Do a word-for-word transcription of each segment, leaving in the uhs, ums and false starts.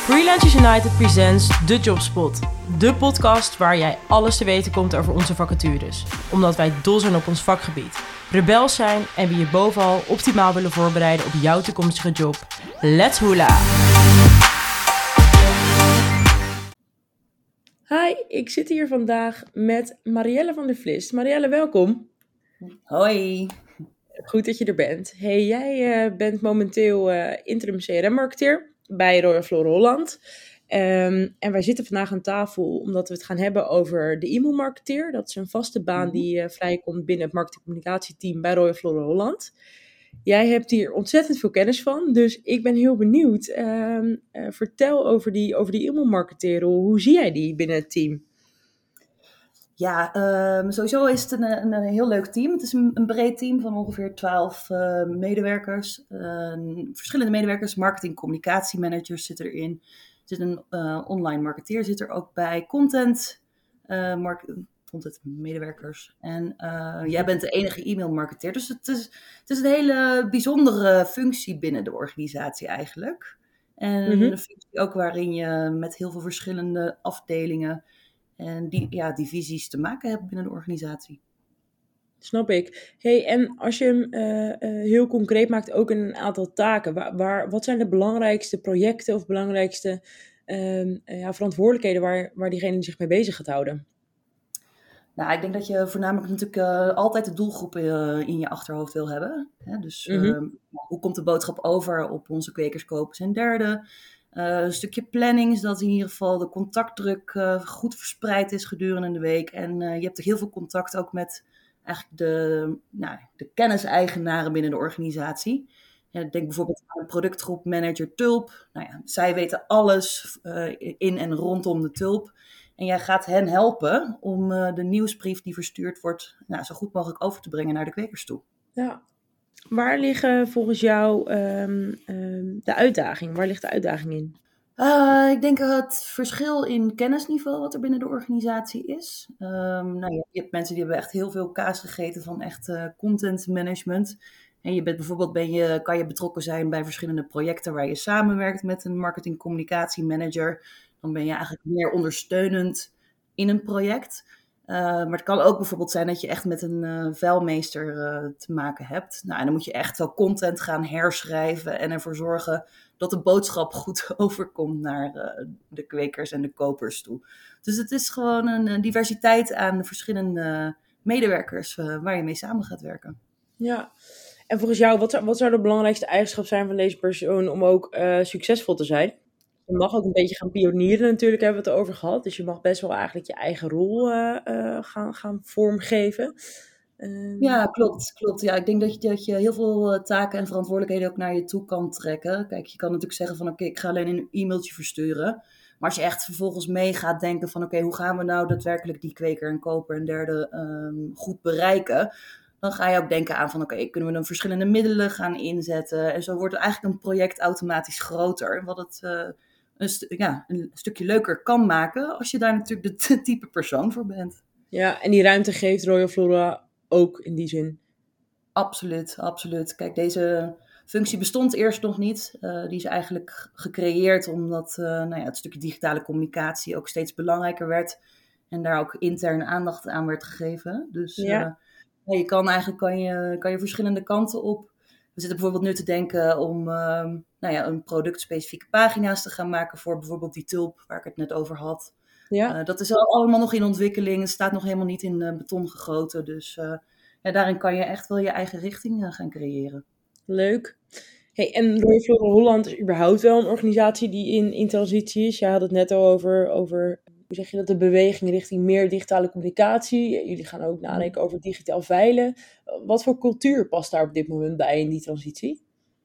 Freelancers United presents The Jobspot. De podcast waar jij alles te weten komt over onze vacatures. Omdat wij dol zijn op ons vakgebied, rebels zijn en we je bovenal optimaal willen voorbereiden op jouw toekomstige job. Let's hula! Hi, ik zit hier vandaag met Marielle van der Vlist. Marielle, welkom. Hoi. Goed dat je er bent. Hey, jij uh, bent momenteel uh, interim C R M-marketeer bij Royal Flora Holland. Um, en wij zitten vandaag aan tafel omdat we het gaan hebben over de e-mailmarketeer. Dat is een vaste baan die uh, vrijkomt binnen het marketingcommunicatieteam bij Royal Flora Holland. Jij hebt hier ontzettend veel kennis van, dus ik ben heel benieuwd. Uh, uh, vertel over die, over die e-mailmarketeer. Hoe zie jij die binnen het team? Ja, um, sowieso is het een, een, een heel leuk team. Het is een, een breed team van ongeveer twaalf uh, medewerkers. Uh, verschillende medewerkers, marketing, communicatiemanagers zitten erin. Er zit een uh, online marketeer zit er ook bij. Content, uh, mark- content medewerkers. En uh, jij bent de enige e-mailmarketeer. Dus het is, het is een hele bijzondere functie binnen de organisatie eigenlijk. En Mm-hmm. een functie ook waarin je met heel veel verschillende afdelingen en die, ja, divisies te maken hebben binnen de organisatie. Snap ik. Hey, en als je hem uh, uh, heel concreet maakt, ook een aantal taken. Waar, waar, wat zijn de belangrijkste projecten of belangrijkste uh, uh, ja, verantwoordelijkheden waar, waar diegene zich mee bezig gaat houden? Nou, ik denk dat je voornamelijk natuurlijk uh, altijd de doelgroep uh, in je achterhoofd wil hebben. Hè? Dus uh, mm-hmm. hoe komt de boodschap over op onze kwekers, kopers en derden? Uh, een stukje planning, zodat in ieder geval de contactdruk uh, goed verspreid is gedurende de week. En uh, je hebt ook heel veel contact ook met eigenlijk de, nou, de kenniseigenaren binnen de organisatie. Ja, denk bijvoorbeeld aan een productgroep manager Tulp. Nou ja, zij weten alles uh, in en rondom de Tulp. En jij gaat hen helpen om uh, de nieuwsbrief die verstuurd wordt nou, zo goed mogelijk over te brengen naar de kwekers toe. Ja. Waar liggen volgens jou um, um, de uitdagingen? Waar ligt de uitdaging in? Uh, ik denk het verschil in kennisniveau wat er binnen de organisatie is. Um, nou, je, je hebt mensen die hebben echt heel veel kaas gegeten van echt uh, content management. En je bent bijvoorbeeld ben je, kan je betrokken zijn bij verschillende projecten waar je samenwerkt met een marketing communicatie manager. Dan ben je eigenlijk meer ondersteunend in een project. Uh, maar het kan ook bijvoorbeeld zijn dat je echt met een uh, vuilmeester uh, te maken hebt. Nou, en dan moet je echt wel content gaan herschrijven en ervoor zorgen dat de boodschap goed overkomt naar uh, de kwekers en de kopers toe. Dus het is gewoon een, een diversiteit aan verschillende medewerkers uh, waar je mee samen gaat werken. Ja, en volgens jou, wat zou, wat zou de belangrijkste eigenschap zijn van deze persoon om ook uh, succesvol te zijn? Je mag ook een beetje gaan pionieren natuurlijk, hebben we het over gehad. Dus je mag best wel eigenlijk je eigen rol uh, uh, gaan, gaan vormgeven. Uh... Ja, klopt, klopt. Ja, ik denk dat je, dat je heel veel uh, taken en verantwoordelijkheden ook naar je toe kan trekken. Kijk, je kan natuurlijk zeggen van oké, okay, ik ga alleen een e-mailtje versturen. Maar als je echt vervolgens mee gaat denken van oké, okay, hoe gaan we nou daadwerkelijk die kweker en koper en derde um, goed bereiken? Dan ga je ook denken aan van oké, okay, kunnen we dan verschillende middelen gaan inzetten? En zo wordt eigenlijk een project automatisch groter. Wat het uh, een, st- ja, een stukje leuker kan maken als je daar natuurlijk de t- type persoon voor bent. Ja, en die ruimte geeft Royal Flora ook in die zin. Absoluut, absoluut. Kijk, deze functie bestond eerst nog niet. Uh, die is eigenlijk gecreëerd omdat uh, nou ja, het stukje digitale communicatie ook steeds belangrijker werd. En daar ook intern aandacht aan werd gegeven. Dus ja. uh, je kan eigenlijk kan je, kan je verschillende kanten op. We zitten bijvoorbeeld nu te denken om uh, nou ja, een productspecifieke pagina's te gaan maken voor bijvoorbeeld die tulp waar ik het net over had. Ja. Uh, dat is allemaal nog in ontwikkeling. Het staat nog helemaal niet in uh, beton gegoten. Dus uh, ja, daarin kan je echt wel je eigen richting uh, gaan creëren. Leuk. Hey, en Royal Flora Holland is überhaupt wel een organisatie die in, in transitie is. Jij had het net al over, over, hoe zeg je dat, de beweging richting meer digitale communicatie. Jullie gaan ook nadenken over digitaal veilen. Wat voor cultuur past daar op dit moment bij in die transitie?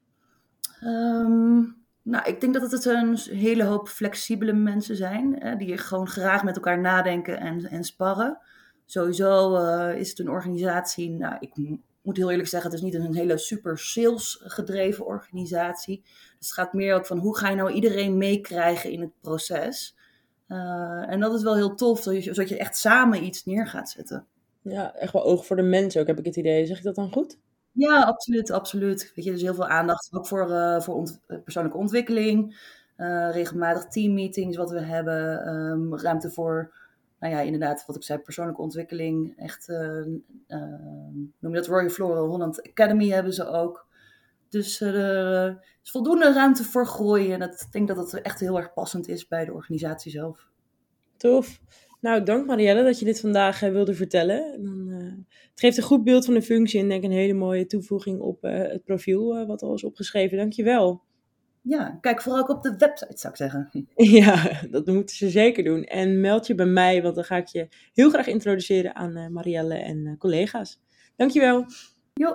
Um, nou, ik denk dat het een hele hoop flexibele mensen zijn. Hè, die gewoon graag met elkaar nadenken en, en sparren. Sowieso uh, is het een organisatie, nou, ik moet heel eerlijk zeggen, het is niet een hele super sales gedreven organisatie. Dus het gaat meer ook van hoe ga je nou iedereen meekrijgen in het proces. Uh, en dat is wel heel tof, zodat je echt samen iets neer gaat zetten. Ja, echt wel oog voor de mensen ook, heb ik het idee. Zeg ik dat dan goed? Ja, absoluut, absoluut. Weet je, dus heel veel aandacht ook voor, uh, voor ont- persoonlijke ontwikkeling. Uh, regelmatig teammeetings wat we hebben. Um, ruimte voor, nou ja, inderdaad, wat ik zei, persoonlijke ontwikkeling. Echt, uh, uh, noem je dat, Royal Flora Holland Academy hebben ze ook. Dus uh, er is voldoende ruimte voor groei. En dat, ik denk dat dat echt heel erg passend is bij de organisatie zelf. Tof. Nou, dank Marielle dat je dit vandaag uh, wilde vertellen. En dan, uh, het geeft een goed beeld van de functie en denk een hele mooie toevoeging op uh, het profiel uh, wat al is opgeschreven. Dank je wel. Ja, kijk vooral ook op de website, zou ik zeggen. Ja, dat moeten ze zeker doen. En meld je bij mij, want dan ga ik je heel graag introduceren aan uh, Marielle en uh, collega's. Dankjewel. Jo.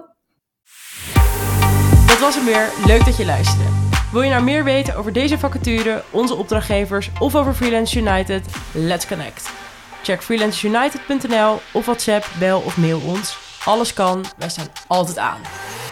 Dat was hem weer. Leuk dat je luisterde. Wil je nou meer weten over deze vacature, onze opdrachtgevers of over Freelance United? Let's connect. Check freelance united punt n l of WhatsApp, bel of mail ons. Alles kan, wij staan altijd aan.